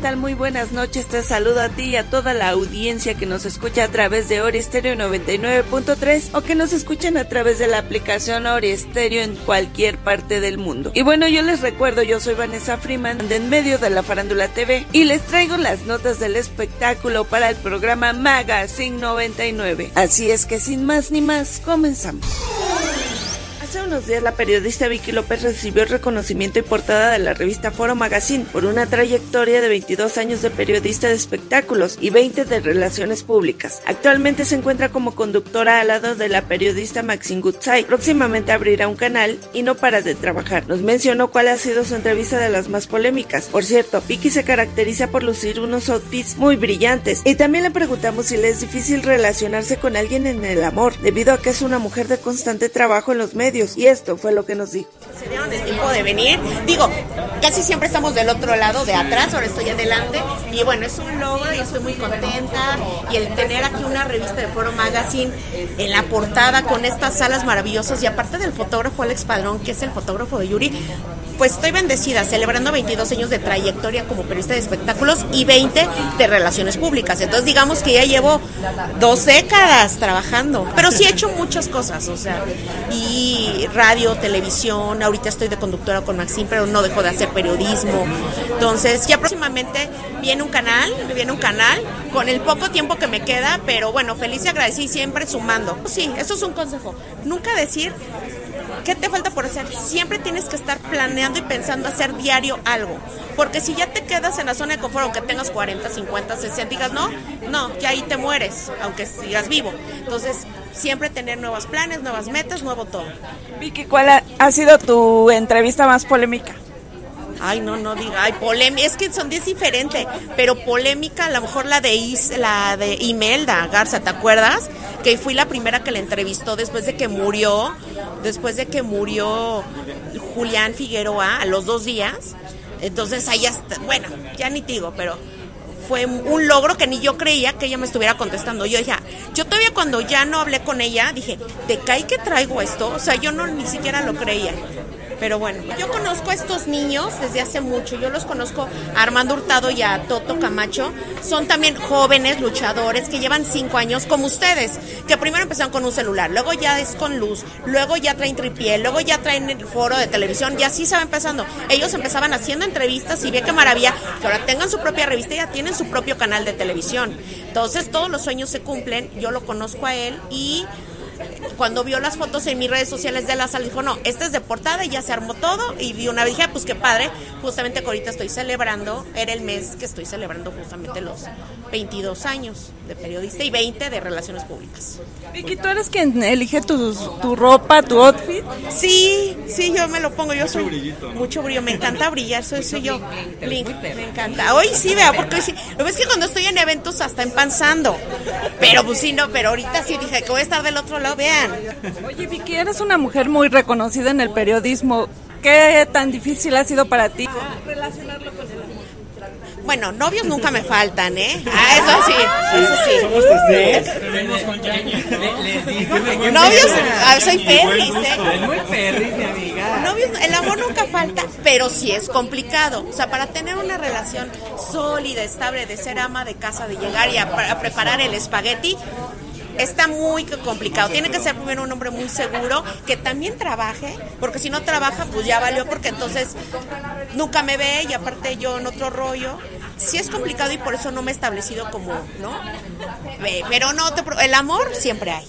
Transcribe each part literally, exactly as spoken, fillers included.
tal? Muy buenas noches, te saludo a ti y a toda la audiencia que nos escucha a través de Ori Stereo noventa y nueve punto tres o que nos escuchan a través de la aplicación Ori Stereo en cualquier parte del mundo. Y bueno, yo les recuerdo, yo soy Vanessa Freeman, de En Medio de la Farándula T V, y les traigo las notas del espectáculo para el programa Magazine noventa y nueve. Así es que sin más ni más, comenzamos. Hace unos días la periodista Vicky López recibió el reconocimiento y portada de la revista Foro Magazine por una trayectoria de veintidós años de periodista de espectáculos y veinte de relaciones públicas. Actualmente se encuentra como conductora al lado de la periodista Maxine Goodside. Próximamente abrirá un canal y no para de trabajar. Nos mencionó cuál ha sido su entrevista de las más polémicas. Por cierto, Vicky se caracteriza por lucir unos outfits muy brillantes, y también le preguntamos si le es difícil relacionarse con alguien en el amor, debido a que es una mujer de constante trabajo en los medios. Y esto fue lo que nos dijo. Se dieron el tiempo de venir. Digo, casi siempre estamos del otro lado, de atrás, ahora estoy adelante. Y bueno, es un logro y estoy muy contenta. Y el tener aquí una revista de Foro Magazine en la portada con estas salas maravillosas. Y aparte del fotógrafo Alex Padrón, que es el fotógrafo de Yuri, pues estoy bendecida, celebrando veintidós años de trayectoria como periodista de espectáculos y veinte de relaciones públicas. Entonces digamos que ya llevo dos décadas trabajando, pero sí he hecho muchas cosas, o sea, y radio, televisión, ahorita estoy de conductora con Maxine, pero no dejo de hacer periodismo. Entonces ya próximamente viene un canal, viene un canal con el poco tiempo que me queda, pero bueno, feliz y agradecida y siempre sumando. Sí, eso es un consejo, nunca decir ¿qué te falta por hacer? Siempre tienes que estar planeando y pensando hacer diario algo. Porque si ya te quedas en la zona de confort, aunque tengas cuarenta, cincuenta, sesenta, digas no, no, ya ahí te mueres, aunque sigas vivo. Entonces, siempre tener nuevos planes, nuevas metas, nuevo todo. Vicky, ¿cuál ha, ha sido tu entrevista más polémica? Ay, no, no diga, ay, polémica, es que son diez diferentes, pero polémica, a lo mejor la de Is, la de Imelda Garza, ¿te acuerdas? Que fui la primera que la entrevistó después de que murió, después de que murió Julián Figueroa a los dos días. Entonces ahí hasta, bueno, ya ni te digo, pero fue un logro que ni yo creía que ella me estuviera contestando. Yo dije, yo todavía cuando ya no hablé con ella, dije, ¿te cae que traigo esto? O sea, yo no ni siquiera lo creía. Pero bueno, yo conozco a estos niños desde hace mucho. Yo los conozco a Armando Hurtado y a Toto Camacho. Son también jóvenes luchadores que llevan cinco años como ustedes, que primero empezaron con un celular, luego ya es con luz, luego ya traen tripié, luego ya traen el foro de televisión, y así se va empezando. Ellos empezaban haciendo entrevistas y ve qué maravilla que ahora tengan su propia revista y ya tienen su propio canal de televisión. Entonces todos los sueños se cumplen. Yo lo conozco a él y cuando vio las fotos en mis redes sociales de la sala, dijo, no, esta es de portada, y ya se armó todo, y vi una vez, dije, pues qué padre, justamente que ahorita estoy celebrando, era el mes que estoy celebrando justamente los veintidós años de periodista y veinte de relaciones públicas. Vicky, ¿tú eres quien elige tu, tu ropa, tu outfit? Sí, sí, yo me lo pongo, yo soy mucho brillito, ¿no? Mucho brillo, me encanta brillar, soy, soy yo, Link, me encanta. Hoy sí, vea, porque hoy sí, lo ves que cuando estoy en eventos hasta empanzando, pero pues sí, no, pero ahorita sí dije que voy a estar del otro lado, vean. Oye, Vicky, eres una mujer muy reconocida en el periodismo. ¿Qué tan difícil ha sido para ti relacionarlo con el amor? Bueno, novios nunca me faltan, ¿eh? Ah, eso sí, eso sí. Somos testigos. Venimos con Yañez, ¿no? Les dije. Novios, ah, soy perris, ¿eh? Muy perris, mi amiga. Novios, el amor nunca falta, pero sí es complicado. O sea, para tener una relación sólida, estable, de ser ama de casa, de llegar y a, a preparar el espagueti, está muy complicado. Tiene que ser primero un hombre muy seguro, que también trabaje, porque si no trabaja, pues ya valió, porque entonces nunca me ve y aparte yo en otro rollo. Sí es complicado y por eso no me he establecido como, ¿no? Pero no, te, el amor siempre hay.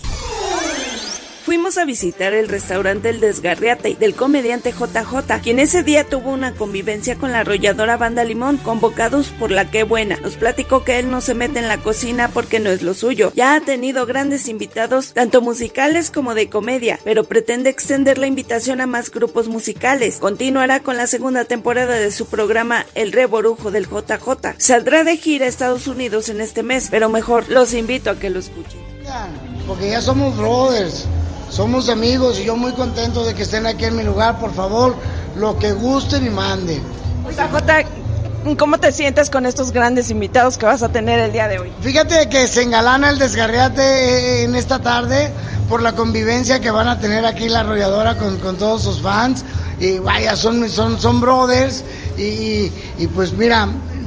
Fuimos a visitar el restaurante El Desgarriate del comediante J J, quien ese día tuvo una convivencia con la arrolladora Banda Limón, convocados por La Qué Buena. Nos platicó que él no se mete en la cocina porque no es lo suyo. Ya ha tenido grandes invitados, tanto musicales como de comedia, pero pretende extender la invitación a más grupos musicales. Continuará con la segunda temporada de su programa El Reborujo del J J. Saldrá de gira a Estados Unidos en este mes, pero mejor los invito a que lo escuchen. Porque ya somos brothers. Somos amigos y yo muy contento de que estén aquí en mi lugar. Por favor, lo que gusten y manden. J J, ¿cómo te sientes con estos grandes invitados que vas a tener el día de hoy? Fíjate que se engalana el Desgarriate en esta tarde por la convivencia que van a tener aquí la arrolladora con, con todos sus fans. Y vaya, son, son, son brothers y, y, y pues mira,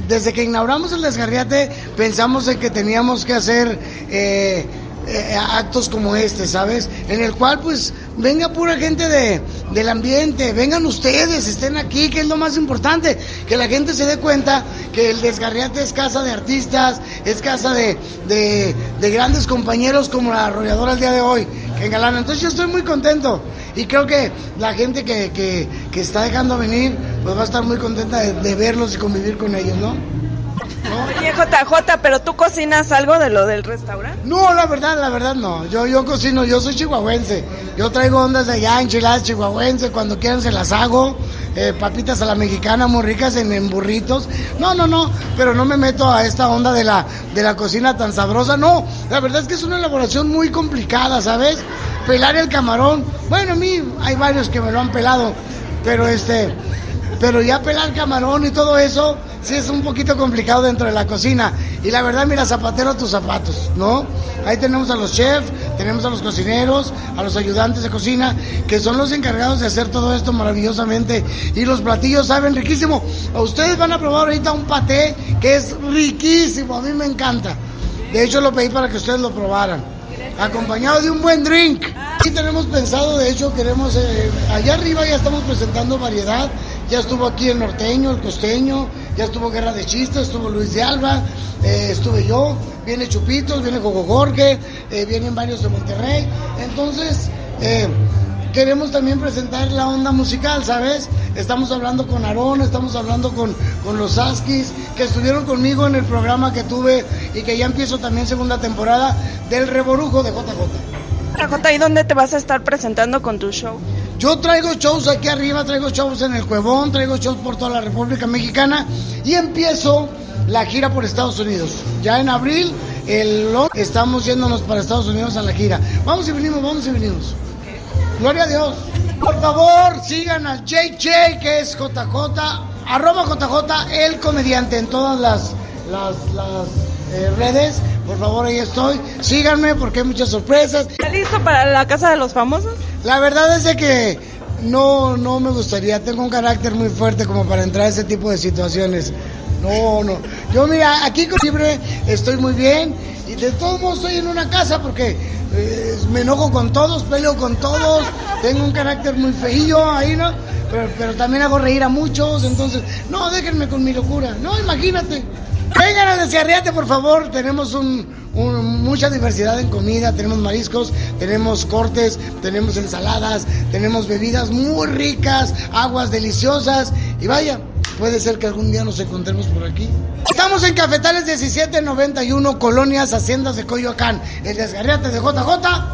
desde que inauguramos el Desgarriate pensamos en que teníamos que hacer eh, eh, actos como este, ¿sabes? En el cual pues venga pura gente de, del ambiente, vengan ustedes, estén aquí, que es lo más importante, que la gente se dé cuenta que el Desgarriate es casa de artistas, es casa de, de, de grandes compañeros como la Arrolladora el día de hoy, que engalanan. Entonces yo estoy muy contento y creo que la gente que, que, que está dejando venir pues va a estar muy contenta de, de verlos y convivir con ellos, ¿no? ¿No? Oye, J J, ¿pero tú cocinas algo de lo del restaurante? No, la verdad, la verdad no. Yo yo cocino, yo soy chihuahuense. Yo traigo ondas de allá, enchiladas chihuahuense, cuando quieran se las hago. Eh, papitas a la mexicana muy ricas en, en burritos. No, no, no, pero no me meto a esta onda de la, de la cocina tan sabrosa. No, la verdad es que es una elaboración muy complicada, ¿sabes? Pelar el camarón. Bueno, a mí hay varios que me lo han pelado, pero este... Pero ya pelar camarón y todo eso, sí es un poquito complicado dentro de la cocina. Y la verdad, mira, zapatero a tus zapatos, ¿no? Ahí tenemos a los chefs, tenemos a los cocineros, a los ayudantes de cocina, que son los encargados de hacer todo esto maravillosamente. Y los platillos saben riquísimo. Ustedes van a probar ahorita un paté que es riquísimo, a mí me encanta. De hecho, lo pedí para que ustedes lo probaran. Acompañado de un buen drink. Aquí tenemos pensado, de hecho, queremos... Eh, allá arriba ya estamos presentando variedad. Ya estuvo aquí el norteño, el costeño, ya estuvo Guerra de Chistes, estuvo Luis de Alba, eh, estuve yo, viene Chupitos, viene Gogo Jorge, eh, vienen varios de Monterrey. Entonces, eh, queremos también presentar la onda musical, ¿sabes? Estamos hablando con Aarón, estamos hablando con, con los Saskis, que estuvieron conmigo en el programa que tuve y que ya empiezo también segunda temporada del Reborujo de J J. J J, ¿y dónde te vas a estar presentando con tu show? Yo traigo shows aquí arriba, traigo shows en el Cuevón, traigo shows por toda la República Mexicana y empiezo la gira por Estados Unidos. Ya en abril el, estamos yéndonos para Estados Unidos a la gira. Vamos y venimos, vamos y venimos. Gloria a Dios. Por favor, sigan al J J, que es J J, arroba J J, el comediante, en todas las, las, las eh, redes. Por favor, ahí estoy. Síganme porque hay muchas sorpresas. ¿Está listo para la Casa de los Famosos? La verdad es de que no, no me gustaría. Tengo un carácter muy fuerte como para entrar a ese tipo de situaciones. No, no. Yo, mira, aquí con libre estoy muy bien. Y de todos modos estoy en una casa porque eh, me enojo con todos, peleo con todos. Tengo un carácter muy feillo ahí, ¿no? Pero, pero también hago reír a muchos. Entonces, no, déjenme con mi locura. No, imagínate. Vengan a Desgarriate, por favor. Tenemos un, un, mucha diversidad en comida. Tenemos mariscos, tenemos cortes, tenemos ensaladas, tenemos bebidas muy ricas, aguas deliciosas. Y vaya, puede ser que algún día nos encontremos por aquí. Estamos en Cafetales diecisiete noventa y uno, Colonias Haciendas de Coyoacán. El Desgarriate de J J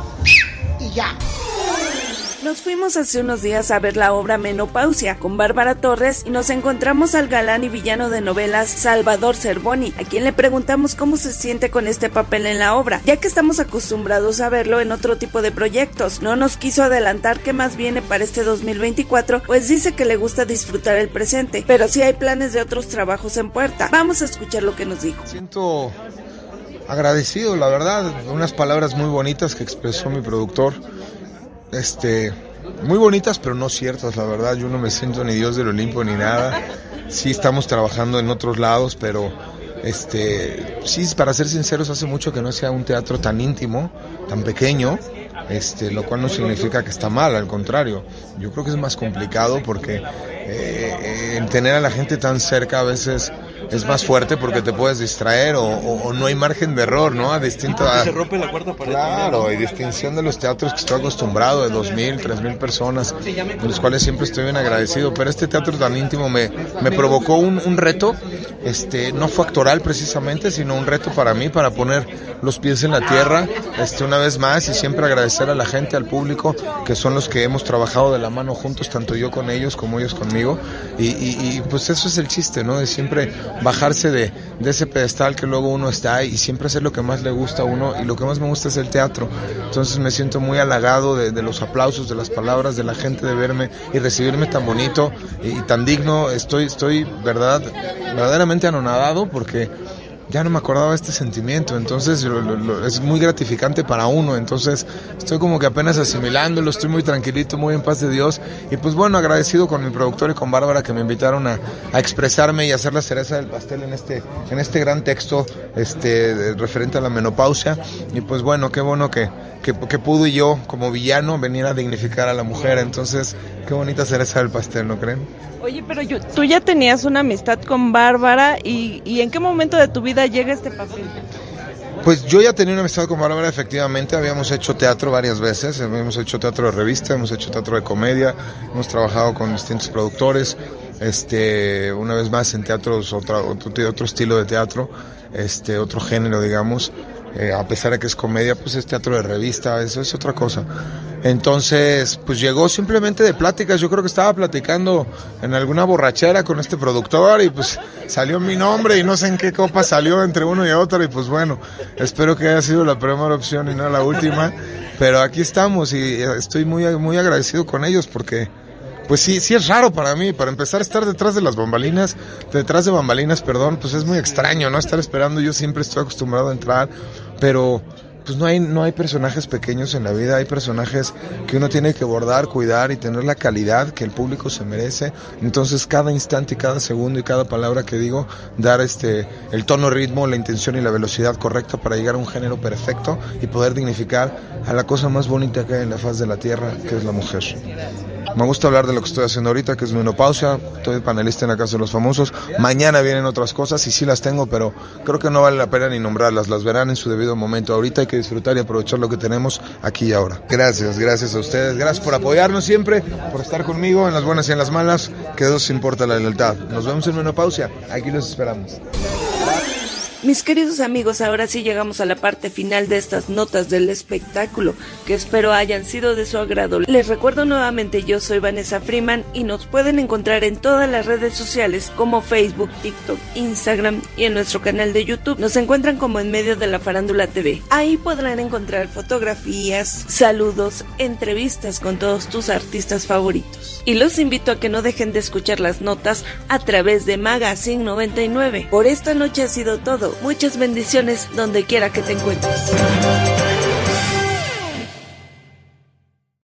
y ya. Nos fuimos hace unos días a ver la obra Menopausia con Bárbara Torres y nos encontramos al galán y villano de novelas Salvador Cervoni, a quien le preguntamos cómo se siente con este papel en la obra, ya que estamos acostumbrados a verlo en otro tipo de proyectos. No nos quiso adelantar qué más viene para este dos mil veinticuatro, pues dice que le gusta disfrutar el presente, pero sí hay planes de otros trabajos en puerta. Vamos a escuchar lo que nos dijo. Siento agradecido, la verdad, unas palabras muy bonitas que expresó mi productor. Este, muy bonitas pero no ciertas, la verdad. Yo no me siento ni Dios del Olimpo ni nada. Sí estamos trabajando en otros lados, pero este, sí, para ser sinceros, hace mucho que no sea un teatro tan íntimo, tan pequeño, este, lo cual no significa que está mal, al contrario. Yo creo que es más complicado porque eh, el tener a la gente tan cerca a veces es más fuerte porque te puedes distraer o, o, o no hay margen de error, ¿no? A distinto a... Se rompe la cuarta pared. Claro, hay distinción de los teatros que estoy acostumbrado, de dos mil, tres mil personas, de los cuales siempre estoy bien agradecido, pero este teatro tan íntimo me, me provocó un, un reto, este, no fue actoral precisamente, sino un reto para mí, para poner los pies en la tierra, este, una vez más, y siempre agradecer a la gente, al público, que son los que hemos trabajado de la mano juntos, tanto yo con ellos como ellos conmigo, y, y, y pues eso es el chiste, ¿no? De siempre bajarse de, de ese pedestal que luego uno está y siempre hacer lo que más le gusta a uno, y lo que más me gusta es el teatro. Entonces me siento muy halagado de, de los aplausos, de las palabras de la gente, de verme y recibirme tan bonito y, y tan digno. Estoy, estoy verdad, verdaderamente anonadado porque ya no me acordaba de este sentimiento, entonces lo, lo, lo, es muy gratificante para uno, entonces estoy como que apenas asimilándolo, estoy muy tranquilito, muy en paz de Dios, y pues bueno, agradecido con mi productor y con Bárbara que me invitaron a, a expresarme y hacer la cereza del pastel en este, en este gran texto este, referente a la menopausia, y pues bueno, qué bueno que, que, que pude yo como villano venir a dignificar a la mujer, entonces qué bonita cereza del pastel, ¿no creen? Oye, pero yo, tú ya tenías una amistad con Bárbara y, y ¿en qué momento de tu vida llega este papel? Pues yo ya tenía una amistad con Bárbara, efectivamente, habíamos hecho teatro varias veces, habíamos hecho teatro de revista, hemos hecho teatro de comedia, hemos trabajado con distintos productores, este, una vez más en teatros, otra, otro, otro estilo de teatro, este, otro género, digamos. Eh, a pesar de que es comedia, pues es teatro de revista, eso es otra cosa. Entonces, pues llegó simplemente de pláticas, yo creo que estaba platicando en alguna borrachera con este productor y pues salió mi nombre y no sé en qué copa salió entre uno y otro y pues bueno, espero que haya sido la primera opción y no la última, pero aquí estamos y estoy muy, muy agradecido con ellos porque... Pues sí, sí es raro para mí, para empezar a estar detrás de las bambalinas, detrás de bambalinas, perdón, pues es muy extraño, ¿no? Estar esperando, yo siempre estoy acostumbrado a entrar, pero pues no hay, no hay personajes pequeños en la vida, hay personajes que uno tiene que bordar, cuidar y tener la calidad que el público se merece, entonces cada instante y cada segundo y cada palabra que digo, dar este, el tono, ritmo, la intención y la velocidad correcta para llegar a un género perfecto y poder dignificar a la cosa más bonita que hay en la faz de la tierra, que es la mujer. Me gusta hablar de lo que estoy haciendo ahorita, que es menopausia, estoy panelista en la Casa de los Famosos, mañana vienen otras cosas y sí las tengo, pero creo que no vale la pena ni nombrarlas, las verán en su debido momento, ahorita hay que disfrutar y aprovechar lo que tenemos aquí y ahora. Gracias, gracias a ustedes, gracias por apoyarnos siempre, por estar conmigo en las buenas y en las malas, que Dios importa la lealtad. Nos vemos en menopausia, aquí los esperamos. Mis queridos amigos, ahora sí llegamos a la parte final de estas notas del espectáculo, que espero hayan sido de su agrado. Les recuerdo nuevamente, yo soy Vanessa Freeman y nos pueden encontrar en todas las redes sociales como Facebook, TikTok, Instagram y en nuestro canal de YouTube. Nos encuentran como En Medio de la Farándula T V. Ahí podrán encontrar fotografías, saludos, entrevistas con todos tus artistas favoritos. Y los invito a que no dejen de escuchar las notas a través de Magazine noventa y nueve. Por esta noche ha sido todo. Muchas bendiciones donde quiera que te encuentres.